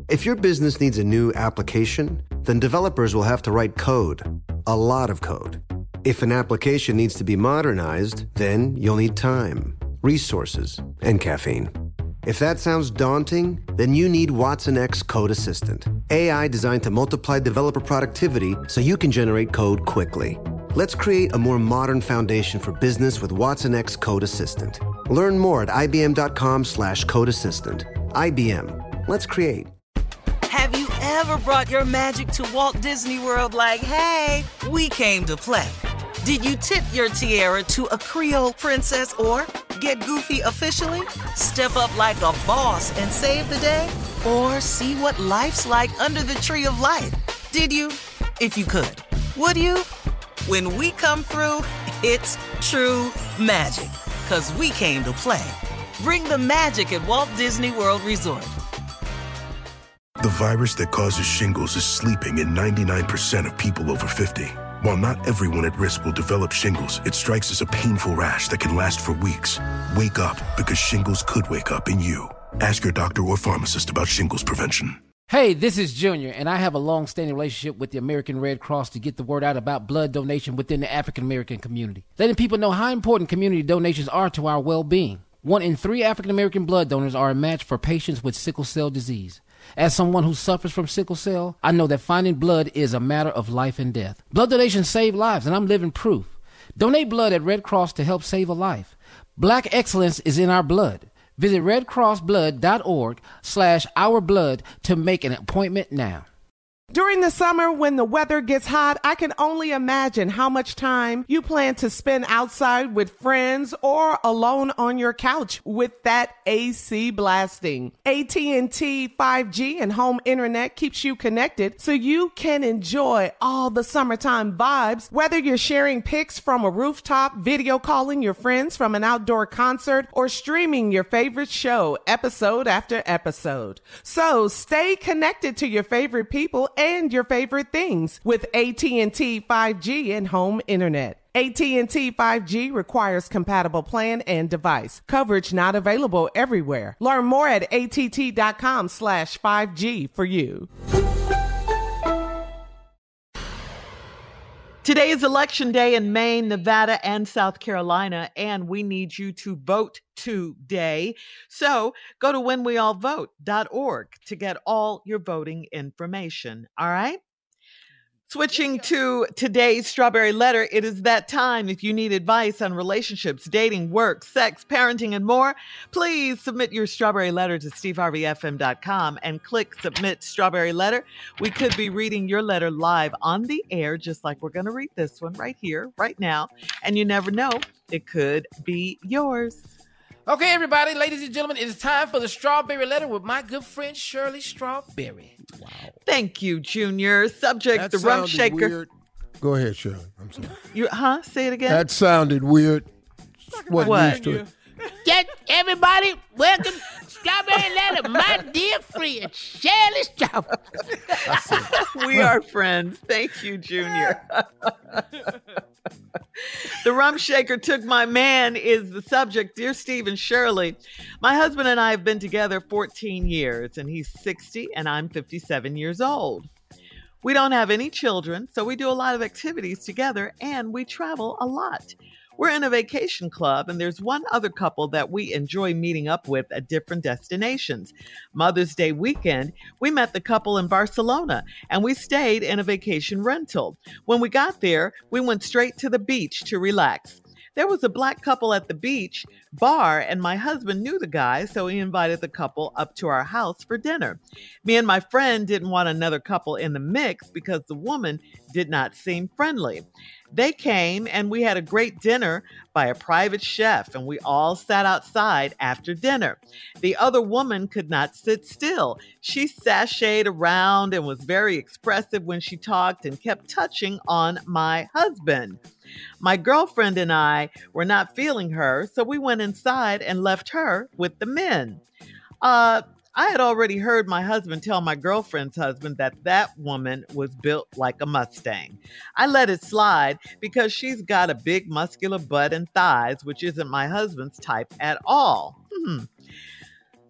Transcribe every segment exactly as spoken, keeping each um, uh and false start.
If your business needs a new application, then developers will have to write code, a lot of code. If an application needs to be modernized, then you'll need time, resources, and caffeine. If that sounds daunting, then you need Watson X Code Assistant, A I designed to multiply developer productivity so you can generate code quickly. Let's create a more modern foundation for business with Watson X Code Assistant. Learn more at ibm.com slash code assistant. I B M. Let's create. Have you ever brought your magic to Walt Disney World like, hey, we came to play? Did you tip your tiara to a Creole princess or get goofy officially? Step up like a boss and save the day? Or see what life's like under the tree of life? Did you? If you could. Would you? When we come through, it's true magic. 'Cause we came to play. Bring the magic at Walt Disney World Resort. The virus that causes shingles is sleeping in ninety-nine percent of people over fifty. While not everyone at risk will develop shingles, it strikes as a painful rash that can last for weeks. Wake up, because shingles could wake up in you. Ask your doctor or pharmacist about shingles prevention. Hey, this is Junior, and I have a long-standing relationship with the American Red Cross to get the word out about blood donation within the African-American community, letting people know how important community donations are to our well-being. One in three African-American blood donors are a match for patients with sickle cell disease. As someone who suffers from sickle cell, I know that finding blood is a matter of life and death. Blood donations save lives, and I'm living proof. Donate blood at Red Cross to help save a life. Black excellence is in our blood. Visit redcrossblood.org slash ourblood to make an appointment now. During the summer, when the weather gets hot, I can only imagine how much time you plan to spend outside with friends or alone on your couch with that A C blasting. A T and T five G and home internet keeps you connected so you can enjoy all the summertime vibes, whether you're sharing pics from a rooftop, video calling your friends from an outdoor concert, or streaming your favorite show episode after episode. So stay connected to your favorite people and your favorite things with A T and T five G and home internet. A T and T five G requires compatible plan and device. Coverage not available everywhere. Learn more at att.com slash 5G for you. Today is election day in Maine, Nevada, and South Carolina, and we need you to vote today. So go to when we all vote dot org to get all your voting information. All right? Switching to today's Strawberry Letter, it is that time. If you need advice on relationships, dating, work, sex, parenting, and more, please submit your Strawberry Letter to steve harvey f m dot com and click Submit Strawberry Letter. We could be reading your letter live on the air, just like we're going to read this one right here, right now. And you never know, it could be yours. Okay, everybody, ladies and gentlemen, it is time for the Strawberry Letter with my good friend Shirley Strawberry. Wow. Thank you, Junior. Subject, that the Rump Shaker. Weird. Go ahead, Shirley. I'm sorry. You, huh? Say it again. That sounded weird. What? What? To it. Yes, everybody, welcome Strawberry Letter, my dear friend Shirley Strawberry. We are friends. Thank you, Junior. The Rump Shaker took my man is the subject. Dear Steve and Shirley, my husband and I have been together fourteen years, and he's sixty and I'm fifty-seven years old. We don't have any children, so we do a lot of activities together and we travel a lot. We're in a vacation club, and there's one other couple that we enjoy meeting up with at different destinations. Mother's Day weekend, we met the couple in Barcelona, and we stayed in a vacation rental. When we got there, we went straight to the beach to relax. There was a black couple at the beach bar, and my husband knew the guy, so he invited the couple up to our house for dinner. Me and my friend didn't want another couple in the mix because the woman did not seem friendly. They came, and we had a great dinner by a private chef, and we all sat outside after dinner. The other woman could not sit still. She sashayed around and was very expressive when she talked and kept touching on my husband. My girlfriend and I were not feeling her, so we went inside and left her with the men. Uh, I had already heard my husband tell my girlfriend's husband that that woman was built like a Mustang. I let it slide because she's got a big muscular butt and thighs, which isn't my husband's type at all. Hmm.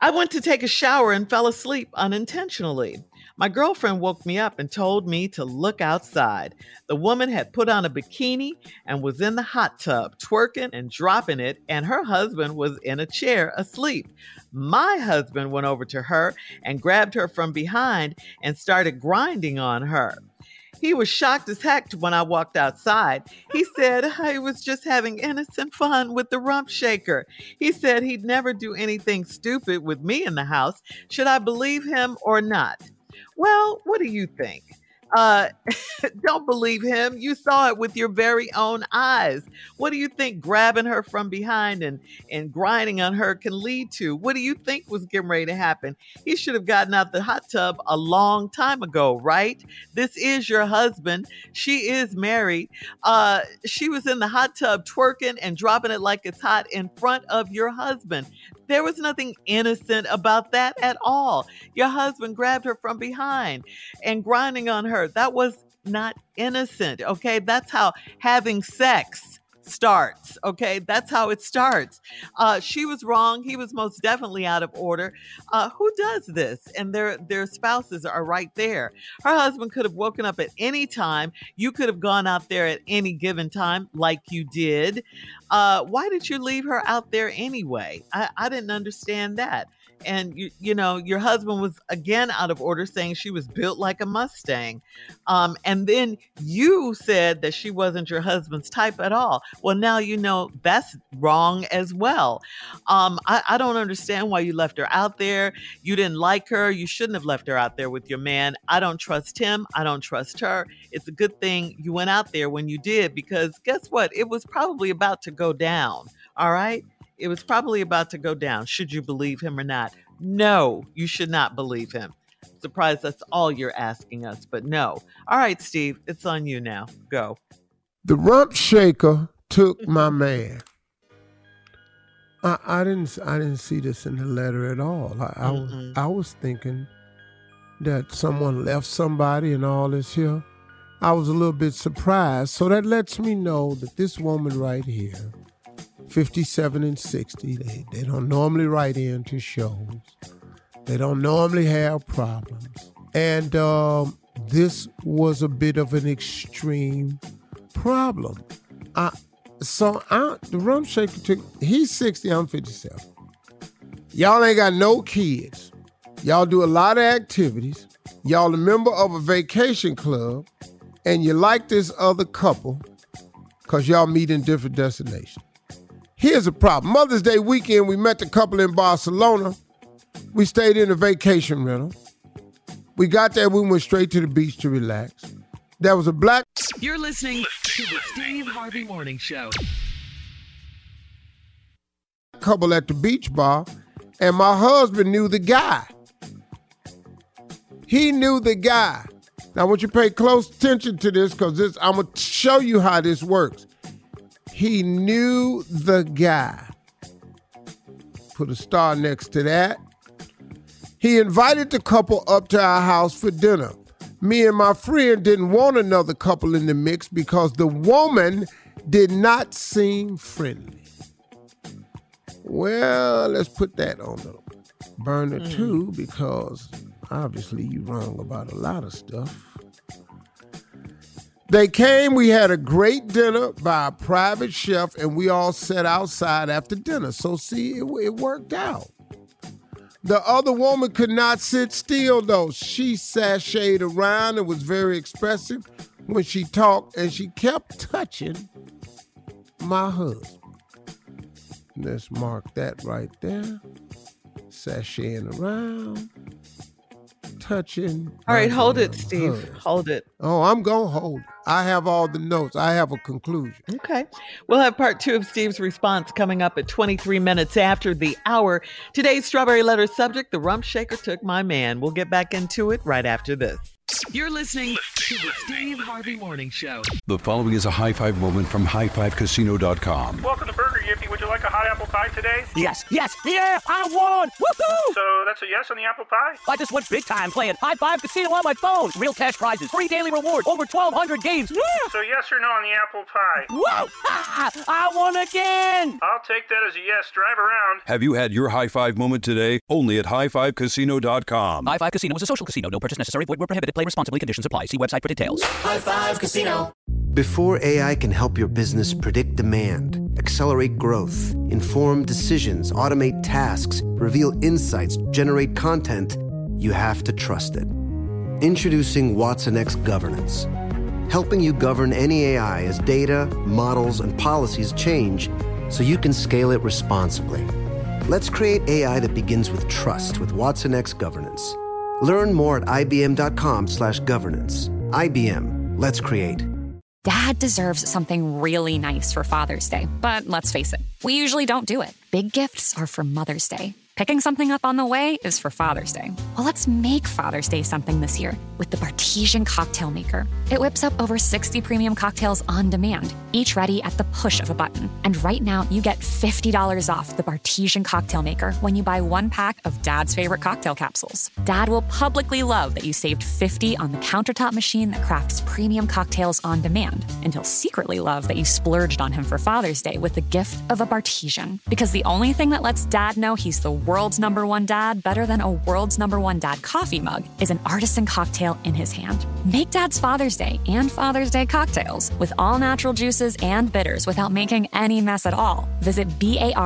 I went to take a shower and fell asleep unintentionally. My girlfriend woke me up and told me to look outside. The woman had put on a bikini and was in the hot tub, twerking and dropping it, and her husband was in a chair asleep. My husband went over to her and grabbed her from behind and started grinding on her. He was shocked as heck when I walked outside. He said I was just having innocent fun with the rump shaker. He said he'd never do anything stupid with me in the house. Should I believe him or not? Well, what do you think? Uh, don't believe him. You saw it with your very own eyes. What do you think grabbing her from behind and, and grinding on her can lead to? What do you think was getting ready to happen? He should have gotten out the hot tub a long time ago, right? This is your husband. She is married. Uh, she was in the hot tub twerking and dropping it like it's hot in front of your husband. There was nothing innocent about that at all. Your husband grabbed her from behind and grinding on her. That was not innocent, okay? That's how having sex starts, okay? That's how it starts. Uh, she was wrong. He was most definitely out of order. Uh, who does this? And their their spouses are right there. Her husband could have woken up at any time. You could have gone out there at any given time like you did. Uh, why did you leave her out there anyway? I, I didn't understand that. And, you, you know, your husband was again out of order, saying she was built like a Mustang. Um, and then you said that she wasn't your husband's type at all. Well, now you know that's wrong as well. Um, I, I don't understand why you left her out there. You didn't like her. You shouldn't have left her out there with your man. I don't trust him. I don't trust her. It's a good thing you went out there when you did, because guess what? It was probably about to go down. All right. It was probably about to go down. Should you believe him or not? No, you should not believe him. Surprised that's all you're asking us, but no. All right, Steve, it's on you now. Go. The rump shaker took my man. I, I didn't. I didn't see this in the letter at all. I, I, was, I was thinking that someone left somebody and all this here. I was a little bit surprised. So that lets me know that this woman right here, fifty-seven and sixty, they, they don't normally write into shows. They don't normally have problems. And um, this was a bit of an extreme problem. I, so I, the rump shaker took, he's sixty, I'm fifty-seven. Y'all ain't got no kids. Y'all do a lot of activities. Y'all a member of a vacation club, and you like this other couple because y'all meet in different destinations. Here's a problem. Mother's Day weekend, we met the couple in Barcelona. We stayed in a vacation rental. We got there, we went straight to the beach to relax. There was a black... You're listening to the Steve Harvey Morning Show. ...couple at the beach bar, and my husband knew the guy. He knew the guy. Now, I want you to pay close attention to this, because this, I'm going to show you how this works. He knew the guy. Put a star next to that. He invited the couple up to our house for dinner. Me and my friend didn't want another couple in the mix because the woman did not seem friendly. Well, let's put that on the burner mm. too, because obviously you're wrong about a lot of stuff. They came, we had a great dinner by a private chef, and we all sat outside after dinner. So see, it, it worked out. The other woman could not sit still, though. She sashayed around and was very expressive when she talked, and she kept touching my husband. Let's mark that right there. Sashaying around. Touching. All right, hold it, Steve. Husband. Hold it. Oh, I'm going to hold it. I have all the notes. I have a conclusion. Okay. We'll have part two of Steve's response coming up at twenty-three minutes after the hour. Today's Strawberry Letter subject, the rump shaker took my man. We'll get back into it right after this. You're listening to the Steve Harvey Morning Show. The following is a high five moment from high five casino dot com. Welcome to Burger Yippee. Would you like a hot apple pie today? Yes, yes, yeah, I won! Woohoo! So that's a yes on the apple pie? I just went big time playing High Five Casino on my phone. Real cash prizes, free daily rewards, over twelve hundred games. Yeah! So yes or no on the apple pie? Whoa! Ah, I won again! I'll take that as a yes. Drive around. Have you had your high five moment today? Only at high five casino dot com. High Five Casino is a social casino. No purchase necessary. Void where prohibited. Play responsibly. Conditions apply. See website for details. High Five Casino. Before A I can help your business predict demand, accelerate growth, inform decisions, automate tasks, reveal insights, generate content, you have to trust it. Introducing Watson X Governance, helping you govern any A I as data, models, and policies change so you can scale it responsibly. Let's create A I that begins with trust with Watson X Governance. Learn more at ibm.com slash governance. I B M, let's create. Dad deserves something really nice for Father's Day, but let's face it, we usually don't do it. Big gifts are for Mother's Day. Picking something up on the way is for Father's Day. Well, let's make Father's Day something this year with the Bartesian Cocktail Maker. It whips up over sixty premium cocktails on demand, each ready at the push of a button. And right now, you get fifty dollars off the Bartesian Cocktail Maker when you buy one pack of Dad's favorite cocktail capsules. Dad will publicly love that you saved fifty dollars on the countertop machine that crafts premium cocktails on demand. And he'll secretly love that you splurged on him for Father's Day with the gift of a Bartesian. Because the only thing that lets Dad know he's the world's number one dad better than a world's number one dad coffee mug is an artisan cocktail in his hand. Make Dad's Father's Day and Father's Day cocktails with all natural juices and bitters without making any mess at all. Visit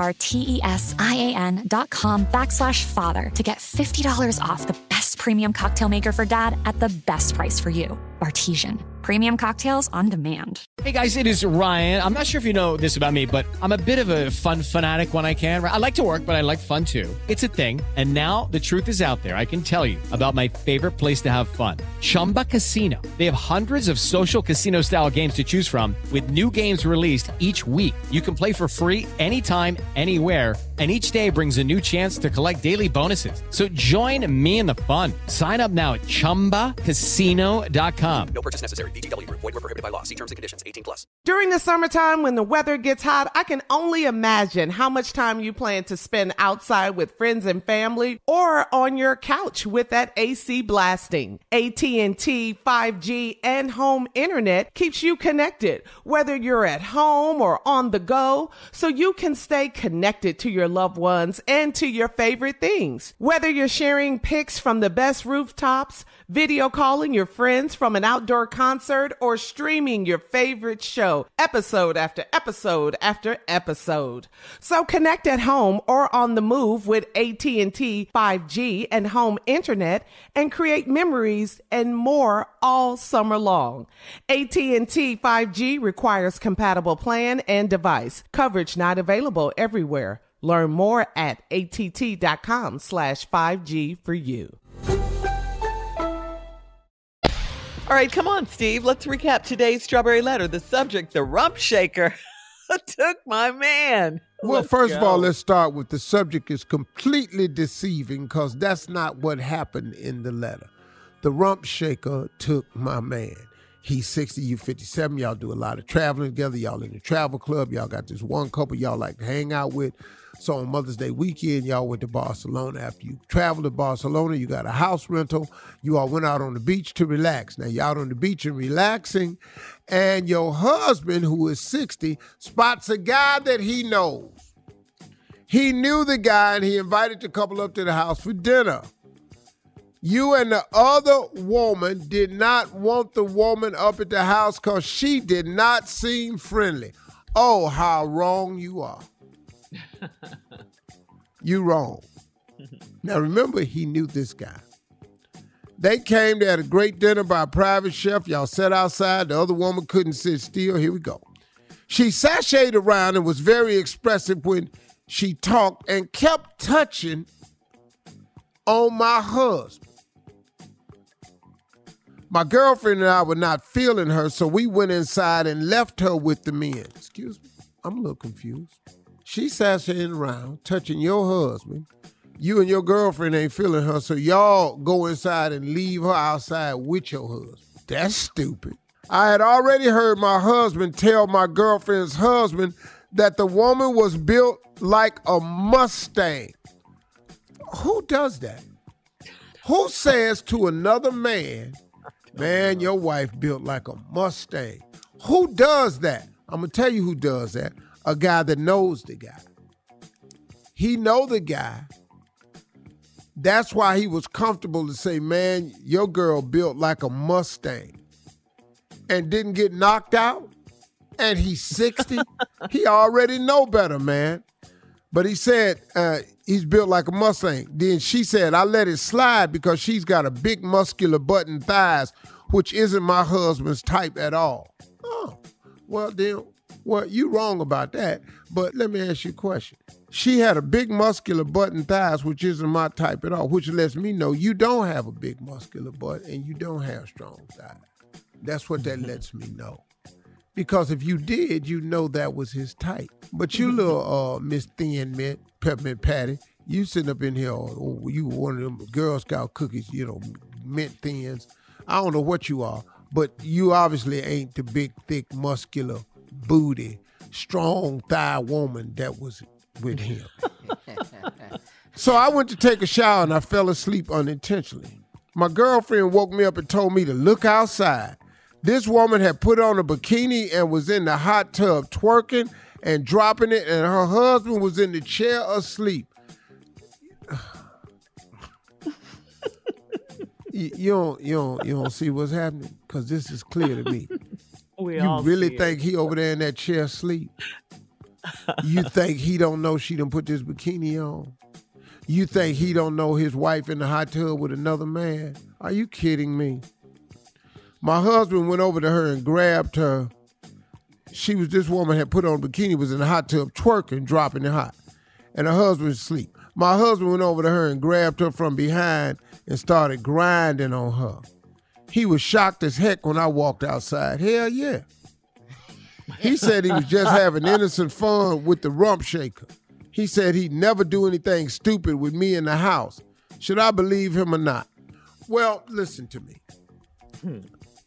B-A-R-T-E-S-I-A-N dot com backslash father to get fifty dollars off the best premium cocktail maker for Dad at the best price for you. Bartesian. Premium cocktails on demand. Hey guys, it is Ryan. I'm not sure if you know this about me, but I'm a bit of a fun fanatic when I can. I like to work, but I like fun too. It's a thing. And now the truth is out there. I can tell you about my favorite place to have fun. Chumba Casino. They have hundreds of social casino style games to choose from with new games released each week. You can play for free anytime, anywhere. And each day brings a new chance to collect daily bonuses. So join me in the fun. Sign up now at chumba casino dot com. No purchase necessary. V G W Group. Void where prohibited by law. See terms and conditions. eighteen plus. During the summertime when the weather gets hot, I can only imagine how much time you plan to spend outside with friends and family or on your couch with that A C blasting. A T and T five G and home internet keeps you connected, whether you're at home or on the go, so you can stay connected to your loved ones and to your favorite things. Whether you're sharing pics from the best rooftops, video calling your friends from an outdoor concert, or streaming your favorite show episode after episode after episode. So connect at home or on the move with A T and T five G and home internet and create memories and more all summer long. A T and T five G requires compatible plan and device. Coverage not available everywhere. Learn more at att.com slash 5G for you. All right, come on, Steve. Let's recap today's Strawberry Letter. The subject, the rump shaker, took my man. Well, Let's first go. of all, let's start with the subject is completely deceiving because that's not what happened in the letter. The rump shaker took my man. He's sixty, you fifty-seven. Y'all do a lot of traveling together. Y'all in the travel club. Y'all got this one couple y'all like to hang out with. So on Mother's Day weekend, y'all went to Barcelona. After you traveled to Barcelona, you got a house rental. You all went out on the beach to relax. Now, you're out on the beach and relaxing, and your husband, who is sixty, spots a guy that he knows. He knew the guy, and he invited the couple up to the house for dinner. You and the other woman did not want the woman up at the house because she did not seem friendly. Oh, how wrong you are. You wrong. Now remember, he knew this guy. They came, they had a great dinner by a private chef. Y'all sat outside. The other woman couldn't sit still. Here we go. She sashayed around and was very expressive when she talked and kept touching on my husband. My girlfriend and I were not feeling her, so we went inside and left her with the men. Excuse me, I'm a little confused. She sashaying around, touching your husband. You and your girlfriend ain't feeling her, so y'all go inside and leave her outside with your husband. That's stupid. I had already heard my husband tell my girlfriend's husband that the woman was built like a Mustang. Who does that? Who says to another man, man, your wife built like a Mustang? Who does that? I'm going to tell you who does that. A guy that knows the guy. He know the guy. That's why he was comfortable to say, man, your girl built like a Mustang and didn't get knocked out. And he's sixty. He already know better, man. But he said uh, he's built like a Mustang. Then she said, I let it slide because she's got a big muscular butt and thighs, which isn't my husband's type at all. Oh, well then, well, you wrong about that. But let me ask you a question. She had a big muscular butt and thighs, which isn't my type at all, which lets me know you don't have a big muscular butt and you don't have strong thighs. That's what that lets me know. Because if you did, you know that was his type. But you little uh, Miss Thin Mint, Peppermint Patty, you sitting up in here, oh, you one of them Girl Scout cookies, you know, mint thins. I don't know what you are, but you obviously ain't the big, thick, muscular, booty, strong thigh woman that was with him. So I went to take a shower and I fell asleep unintentionally. My girlfriend woke me up and told me to look outside. This woman had put on a bikini and was in the hot tub twerking and dropping it, and her husband was in the chair asleep. you, you don't, you don't, you don't see what's happening? Because this is clear to me. We you all really see think it. he over there in that chair asleep? You think he don't know she done put this bikini on? You think he don't know his wife in the hot tub with another man? Are you kidding me? My husband went over to her and grabbed her. She was, this woman had put on a bikini, was in the hot tub twerking, dropping it hot. And her husband was asleep. My husband went over to her and grabbed her from behind and started grinding on her. He was shocked as heck when I walked outside. Hell yeah. He said he was just having innocent fun with the rump shaker. He said he'd never do anything stupid with me in the house. Should I believe him or not? Well, listen to me. Hmm.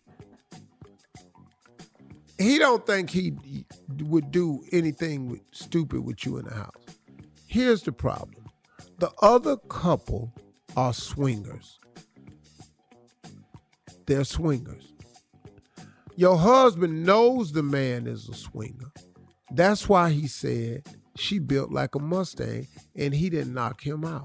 He don't think he would do anything with, stupid with you in the house. Here's the problem. The other couple are swingers. They're swingers. Your husband knows the man is a swinger. That's why he said she built like a Mustang and he didn't knock him out.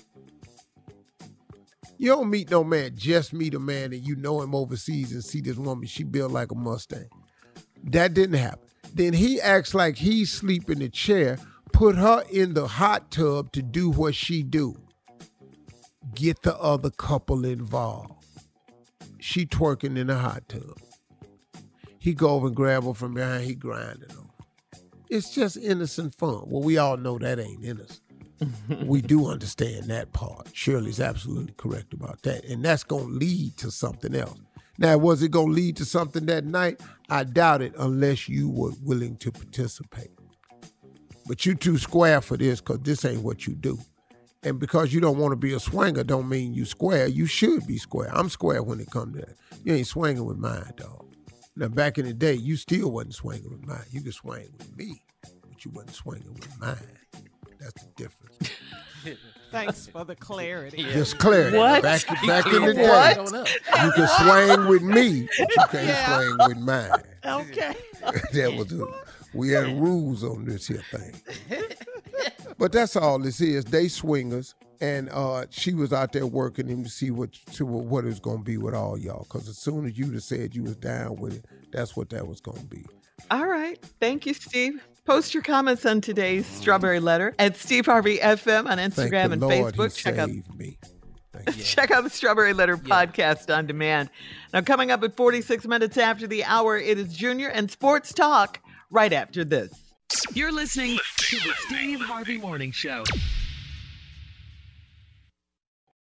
You don't meet no man, just meet a man and you know him overseas and see this woman, she built like a Mustang. That didn't happen. Then he acts like he sleep in the chair, put her in the hot tub to do what she do. Get the other couple involved. She twerking in the hot tub. He go over and grab her from behind, he grinding on her. It's just innocent fun. Well, we all know that ain't innocent. We do understand that part. Shirley's absolutely correct about that. And that's going to lead to something else. Now, was it going to lead to something that night? I doubt it unless you were willing to participate. But you too square for this because this ain't what you do. And because you don't want to be a swinger don't mean you square. You should be square. I'm square when it comes to that. You ain't swinging with mine, dog. Now, back in the day, you still wasn't swinging with mine. You could swing with me, but you wasn't swinging with mine. That's the difference. Thanks for the clarity. Just clarity. What? Back, back in the day, What? you could swing with me, but you can't Yeah. swing with mine. Okay. That was a, we had rules on this here thing. But that's all this is. They swingers, and uh, she was out there working him to see what to what it was going to be with all y'all. Because as soon as you'd have said you was down with it, that's what that was going to be. All right. Thank you, Steve. Post your comments on today's Strawberry Letter at Steve Harvey F M on Instagram Thank and the Lord Facebook. he Check out saved me. Check out the Strawberry Letter podcast on demand. Now, coming up at forty-six minutes after the hour, it is Junior and Sports Talk right after this. You're listening to the Steve Harvey Morning Show.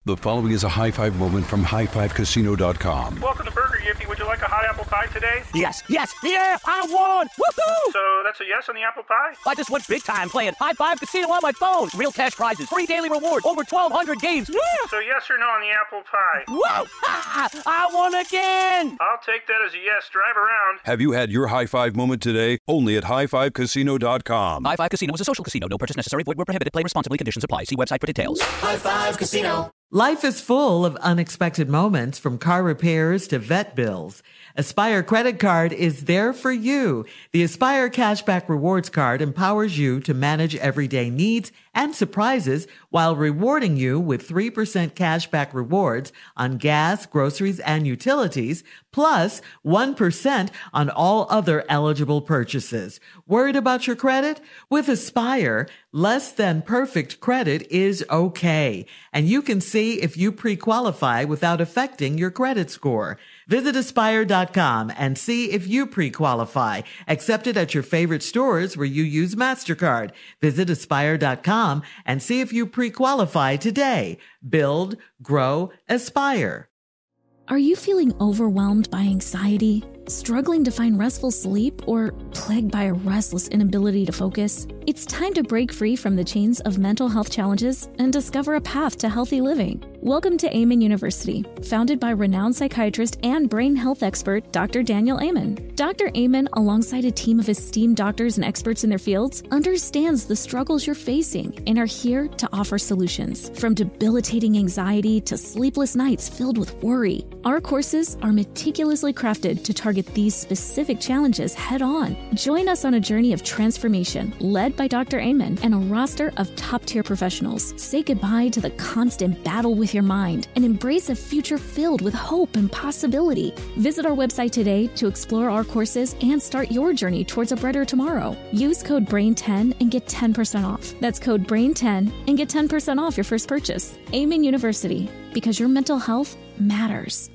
The following is a high five moment from high five casino dot com. Welcome to Burger Yippee. Would you like a hot apple pie today? Yes, yes, yeah, I won! Woohoo! So that's a yes on the apple pie? I just went big time playing High Five Casino on my phone. Real cash prizes, free daily rewards, over twelve hundred games. Yeah! So yes or no on the apple pie? Whoa! Ha! I won again! I'll take that as a yes. Drive around. Have you had your high five moment today? Only at high five casino dot com. High Five Casino is a social casino. No purchase necessary. Void where prohibited. Play responsibly. Conditions apply. See website for details. High Five Casino. Life is full of unexpected moments, from car repairs to vet bills. Aspire Credit Card is there for you. The Aspire Cashback Rewards Card empowers you to manage everyday needs and surprises while rewarding you with three percent cashback rewards on gas, groceries, and utilities, plus one percent on all other eligible purchases. Worried about your credit? With Aspire, less than perfect credit is okay, and you can see if you pre-qualify without affecting your credit score. Visit aspire dot com and see if you pre-qualify. Accepted at your favorite stores where you use MasterCard. Visit aspire dot com and see if you pre-qualify today. Build, grow, aspire. Are you feeling overwhelmed by anxiety, struggling to find restful sleep, or plagued by a restless inability to focus? It's time to break free from the chains of mental health challenges and discover a path to healthy living. Welcome to Amen University, founded by renowned psychiatrist and brain health expert Doctor Daniel Amen. Doctor Amen, alongside a team of esteemed doctors and experts in their fields, understands the struggles you're facing and are here to offer solutions. From debilitating anxiety to sleepless nights filled with worry, our courses are meticulously crafted to target these specific challenges head on. Join us on a journey of transformation led by Doctor Amen and a roster of top-tier professionals. Say goodbye to the constant battle with your mind and embrace a future filled with hope and possibility. Visit our website today to explore our courses and start your journey towards a brighter tomorrow. Use code brain ten and get ten percent off. That's code brain ten and get ten percent off your first purchase. Amen University, because your mental health matters.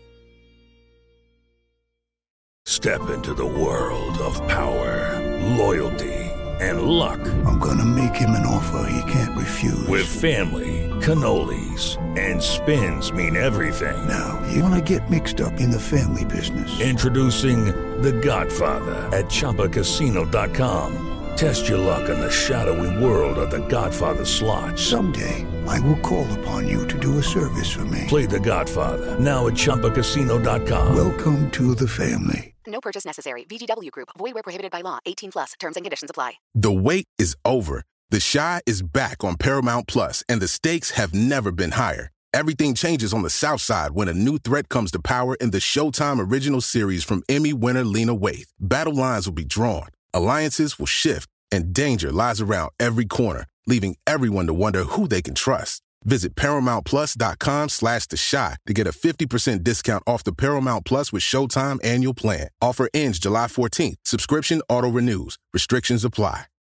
Step into the world of power, loyalty, and luck. I'm gonna make him an offer he can't refuse. With family, cannolis, and spins mean everything. Now, you wanna get mixed up in the family business. Introducing The Godfather at Chumba Casino dot com. Test your luck in the shadowy world of The Godfather slot. Someday, I will call upon you to do a service for me. Play The Godfather, now at Chumba Casino dot com. Welcome to the family. No purchase necessary. V G W Group. Void where prohibited by law. eighteen plus. Terms and conditions apply. The wait is over. The Chi is back on Paramount Plus, and the stakes have never been higher. Everything changes on the South Side when a new threat comes to power in the Showtime original series from Emmy winner Lena Waithe. Battle lines will be drawn, alliances will shift, and danger lies around every corner, leaving everyone to wonder who they can trust. Visit ParamountPlus.com slash The Chi to get a fifty percent discount off the Paramount Plus with Showtime annual plan. Offer ends July fourteenth. Subscription auto-renews. Restrictions apply.